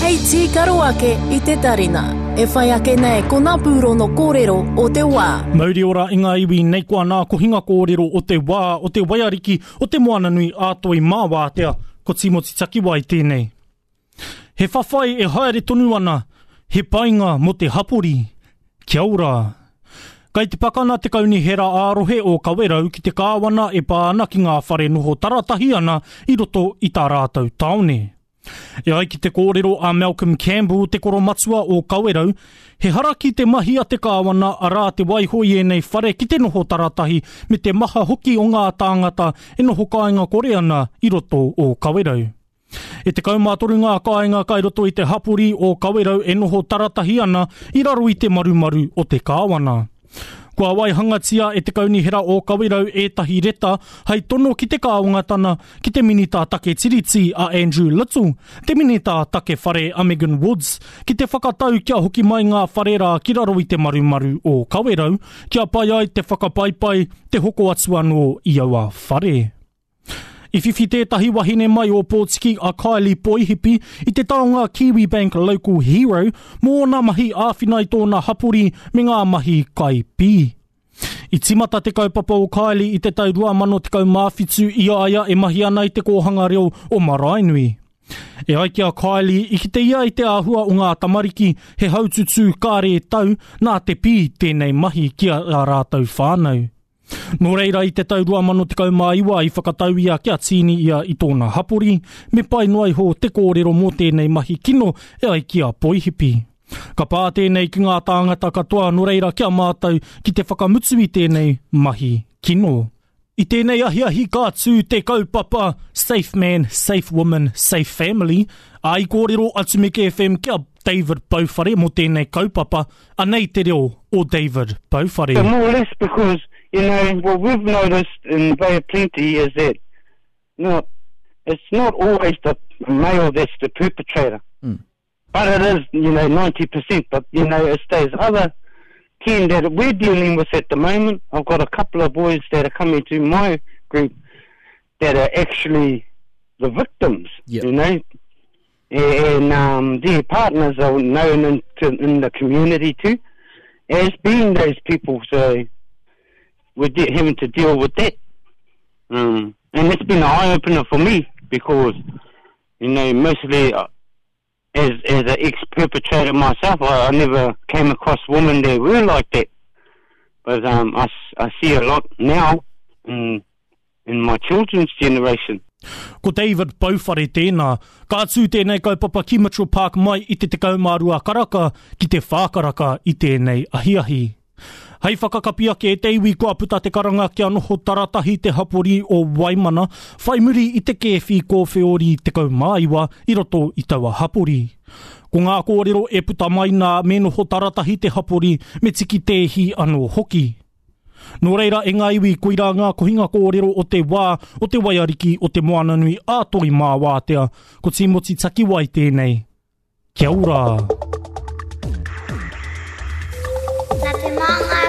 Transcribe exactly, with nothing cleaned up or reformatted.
Hei tī karo ake i te tarina. E whai ake nei ko ngā pūro no kōrero o te wā. Mauri ora i ngā iwi nei kua nā kohinga kōrero o te wā, o te waiariki, o te moana nui ātoi māwātea, ko Timoti Takiwai tēnei. He whawhai e haere tonu ana, he painga mo te hapori. Kia ora. Kei te pakana te kauni hera ārohe o kawerau ki te kāwana e pāna ki ngā whare noho taratahi ana i roto i tā rātou taone. E ai ki te kōrero a Malcolm Campbell te koro matua o kawerau, he haraki te mahi a te kāwana a rā te waihoi e nei whare ki te noho taratahi me te maha hoki o ngā tāngata e noho kāinga kore ana i roto o kawerau. E te kaumātoru ngā kāinga kai roto i te hapori o kawerau e noho taratahi ana i raro i te marumaru o te kāwana. Kua wai hangatia e te kauni hera o kawerau e tahi reta, hei tono ki te kāwangatana ki te minita take tiriti a Andrew Little, te minita take whare a Megan Woods, ki te whakatau kia hoki mai ngā whare rā ki raro i te marumaru o kawerau, kia pai ai te whakapaipai te hoko atu anō i aua whare. I whiwhi tētahi wahine mai o Pōtiki a Kylie Poihipi i te taonga Kiwibank Local Hero mō ngā mahi āwhinai tōna hapori me ngā mahi kai pi. I timata te kaupapa o Kylie i te tau rua mano te kau māwhitu i aia e mahi ana i te kōhanga reo o Marainui. E ai kia Kylie i ki te ia i te āhua o ngā tamariki he haututu kāre tau nā te pi tēnei mahi kia a rātau whānau. Nō reira i te tau rua mano te kau māiwa i whakatau ia kia tīni ia i tōna hapori, me pai noai ho te kōrero mō tēnei mahi kino e ai kia Poihipi. Ka pā tēnei ki ngā tāngata katoa nō reira kia mātau ki te whakamutu i tēnei mahi kino. I tēnei ahi ahi ka tū te kaupapa, safe man, safe woman, safe family, a i kōrero atu me K F M kia David Bauwhare mō tēnei kaupapa, anei te reo o David Bauwhare. More or less because you know, what we've noticed in Bay of Plenty is that no, it's not always the male that's the perpetrator. Mm. But it is, you know, ninety percent. But, you know, it's those other ten that we're dealing with at the moment. I've got a couple of boys that are coming to my group that are actually the victims, yep. You know. And um, their partners are known in, to, in the community too as being those people, so we're de- having to deal with that. Um, and it's been an eye-opener for me because, you know, mostly uh, as as an ex-perpetrator myself, I, I never came across women that were like that. But um, I, I see a lot now in, in my children's generation. Ko David Bauwhare tēnā, ka atu tēnei kaupapa ki Mitchell Park mai i te te kaumārua karaka ki te whākaraka i tēnei ahiahi. Hei whakakapia ke te iwi kua puta te karanga kia noho taratahi te hapori o Waimana, whai muri i te kēwhi ko whiori te kaumāiwa i roto i taua hapori. Ko ngā kōrero e puta mai nā me noho taratahi te hapori me tiki tēhi anō hoki. Nō reira e ngā iwi koira ngā kohinga kōrero o te wā, o te waiariki, o te moana nui ātoi māwātea, ko Timoti Takiwai tēnei. Kia ora. Nā te manga